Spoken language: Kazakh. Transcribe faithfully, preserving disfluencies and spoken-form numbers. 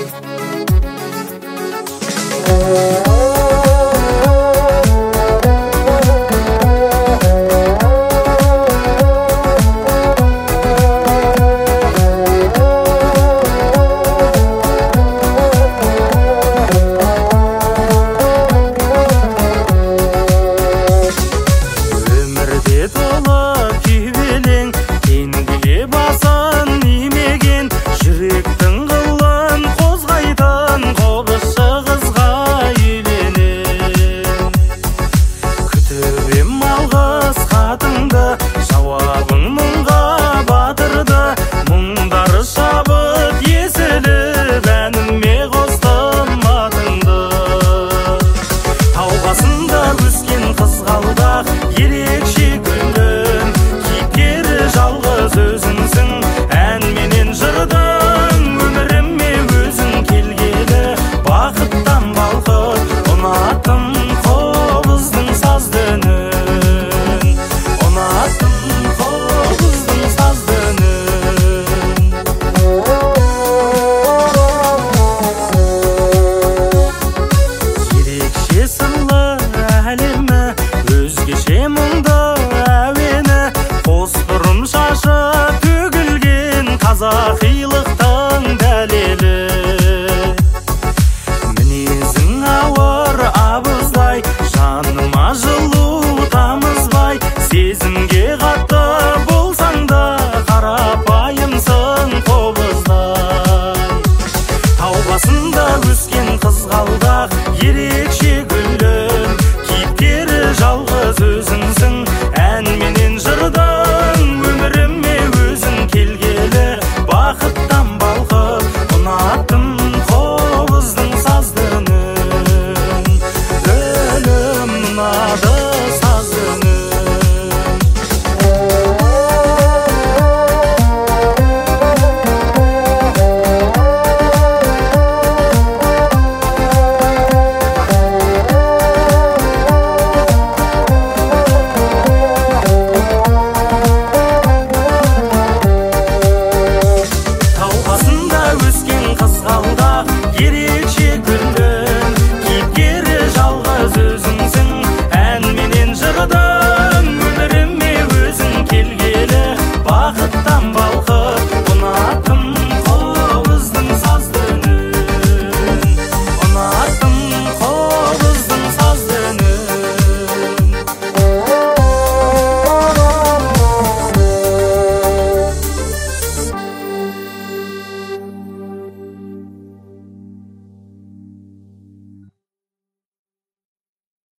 Жауабың мұңға батырды, мұңдар шабыт есіліп, әніме қостым атыңды. Тау басында өскен қызғалдақ, ерекше гүлім, кейіпкері жалғыз өзіңсің, ән менен жырдың өміріме өзің келгелі, бақыттан балқып ұнаттым қобыздың сазды үнін. Өзгеше мұңды әуені, қос бұрым шашы төгілген қазақи